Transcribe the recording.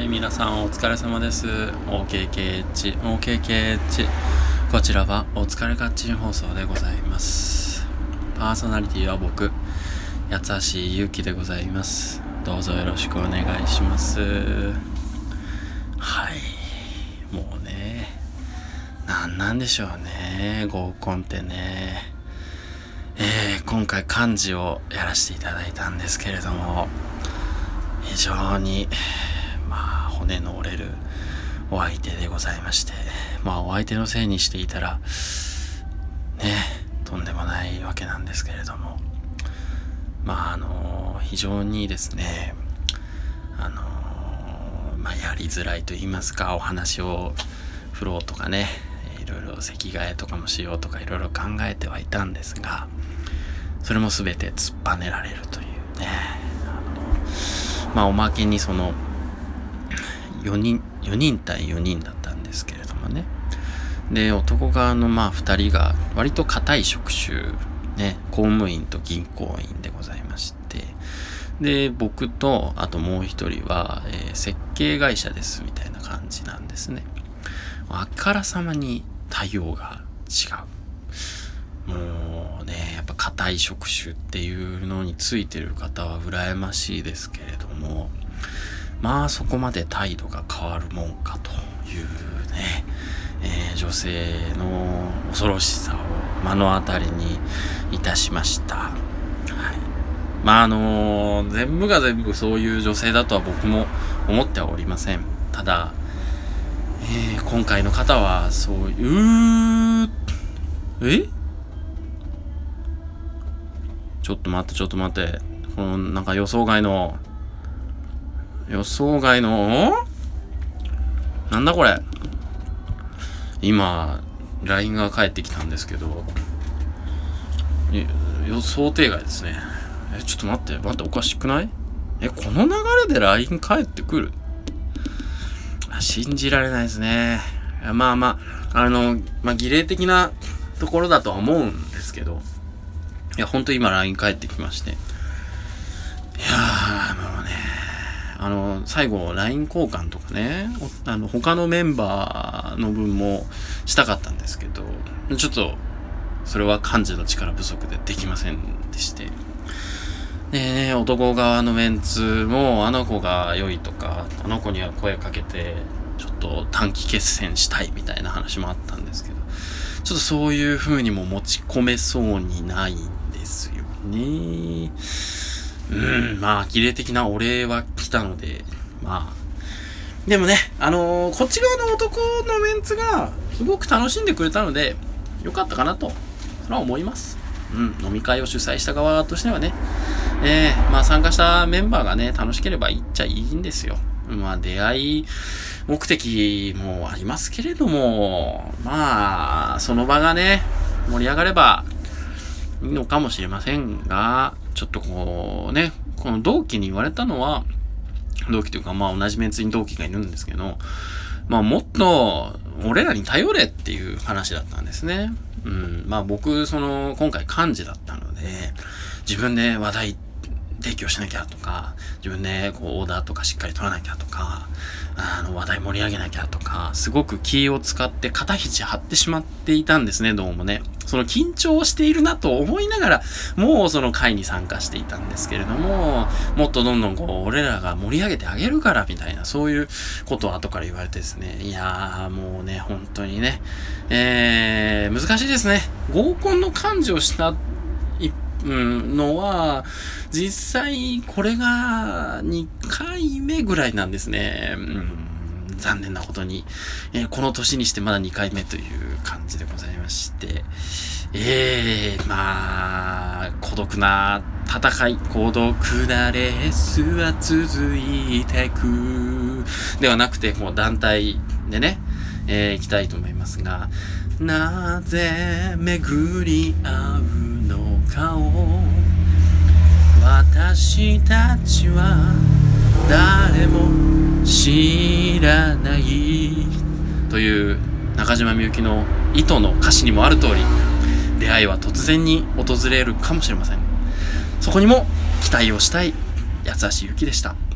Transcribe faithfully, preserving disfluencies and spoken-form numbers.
い、皆さんお疲れ様です。 オーケーケーエイチ オーケーケーエイチ こちらはお疲れカッチン放送でございます。パーソナリティは僕、八橋ゆうきでございます。どうぞよろしくお願いします。はい、もうね、なんなんでしょうね、合コンってね。えー、今回漢字をやらせていただいたんですけれども、非常にまあ骨の折れるお相手でございまして、まあお相手のせいにしていたらね、とんでもないわけなんですけれども、まああの非常にですね、あのまあやりづらいと言いますか、お話を振ろうとかね、いろいろ席替えとかもしようとかいろいろ考えてはいたんですが、それも全て突っぱねられるというね。あのまあおまけにそのよにんよにん対よにんだったんですけれどもね。で、男側のまあふたりが割と固い職種ね、公務員と銀行員でございまして、で僕とあともう一人は、えー、設計会社ですみたいな感じなんですね。あからさまに対応が違う。もうね、やっぱ固い職種っていうのについてる方は羨ましいですけれども、まあそこまで態度が変わるもんかというね、えー、女性の恐ろしさを目の当たりにいたしました。はい、まああのー、全部が全部そういう女性だとは僕も思ってはおりません。ただ、えー、今回の方はそういうえちょっと待ってちょっと待ってこのなんか予想外の予想外のなんだこれ、今 ライン が返ってきたんですけど、予想定外ですね。えちょっと待って待っておかしくない？えこの流れで ライン 返ってくる？信じられないですね。まあまあ、あの、まあ、儀礼的なところだとは思うんですけど、いや、ほんと今 ライン 返ってきまして。いやー、もうね、あの、最後 ライン 交換とかね、あの、他のメンバーの分もしたかったんですけど、ちょっと、それは漢字の力不足でできませんでして。でね、男側のメンツもあの子が良いとか、あの子には声かけてちょっと短期決戦したいみたいな話もあったんですけど、ちょっとそういう風にも持ち込めそうにないんですよね。うん、まあ儀礼的なお礼は来たので、まあでもね、あのー、こっち側の男のメンツがすごく楽しんでくれたので良かったかなとそれは思います。うん、飲み会を主催した側としてはね、えー、まあ参加したメンバーがね、楽しければいいっちゃいいんですよ。まあ出会い目的もありますけれども、まあ、その場がね、盛り上がればいいのかもしれませんが、ちょっとこうね、この同期に言われたのは、同期というかまあ同じメンツに同期がいるんですけど、まあもっと俺らに頼れっていう話だったんですね。うん、まあ僕、その、今回幹事だったので、自分で話題提供しなきゃとか、自分でこうオーダーとかしっかり取らなきゃとか、あの話題盛り上げなきゃとか、すごく気を使って肩肘張ってしまっていたんですね、どうもね。その緊張しているなと思いながら、もうその会に参加していたんですけれども、もっとどんどんこう、俺らが盛り上げてあげるからみたいな、そういうことを後から言われてですね、いやーもうね、本当にね、えー、難しいですね。合コンの幹事をしたのは実際これがにかいめぐらいなんですね。うん、残念なことに、えー、この年にしてまだにかいめという感じでございまして、えー、まあ孤独な戦い、孤独なレースは続いてくではなくて、もう団体でね、えー、行きたいと思いますが、なぜ巡り合うのかを私たちは誰も知らないという中島みゆきの糸の歌詞にもある通り、出会いは突然に訪れるかもしれません。そこにも期待をしたい八橋ゆきでした。